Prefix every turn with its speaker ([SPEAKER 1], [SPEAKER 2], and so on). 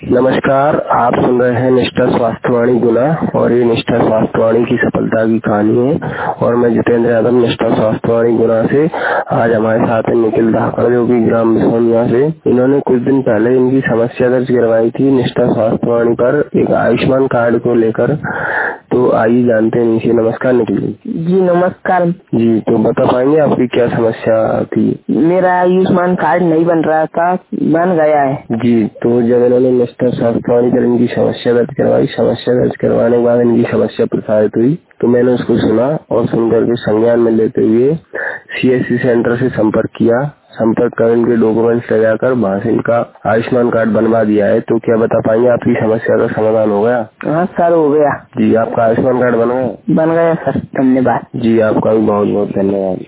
[SPEAKER 1] नमस्कार, आप सुन रहे हैं निष्ठा स्वास्थ्यवाणी गुना और ये निष्ठा स्वास्थ्यवाणी की सफलता की कहानी है। और मैं जितेंद्र यादव निष्ठा स्वास्थ्यवाणी गुना से। आज हमारे साथ है निखिल धाकड़ जो कि ग्राम बिसौनिया से। इन्होंने कुछ दिन पहले इनकी समस्या दर्ज करवाई थी निष्ठा स्वास्थ्यवाणी पर एक आयुष्मान कार्ड को लेकर। तो आइए जानते हैं इनसे। नमस्कार निखिल
[SPEAKER 2] जी नमस्कार
[SPEAKER 1] जी। तो बता पाएंगे आपकी क्या समस्या थी?
[SPEAKER 2] मेरा आयुष्मान कार्ड नहीं बन रहा था, बन गया है
[SPEAKER 1] जी। तो जब इन्होंने निष्ठा स्वास्थ्यवाणी पर इनकी समस्या दर्ज करवाई, समस्या दर्ज करवाने के बाद इनकी समस्या प्रसारित हुई तो मैंने उसको सुना और सुनकर के संज्ञान में लेते हुए CSC सेंटर से संपर्क किया। संपर्क कर इनके डॉक्यूमेंट्स ले जाकर वहाँ से इनका आयुष्मान कार्ड बनवा दिया है। तो क्या बता पाएंगे आपकी समस्या का समाधान हो गया?
[SPEAKER 2] हाँ सर, हो गया।
[SPEAKER 1] जी, आपका आयुष्मान कार्ड बन गया?
[SPEAKER 2] बन गया सर, धन्यवाद।
[SPEAKER 1] जी, आपका भी बहुत बहुत धन्यवाद।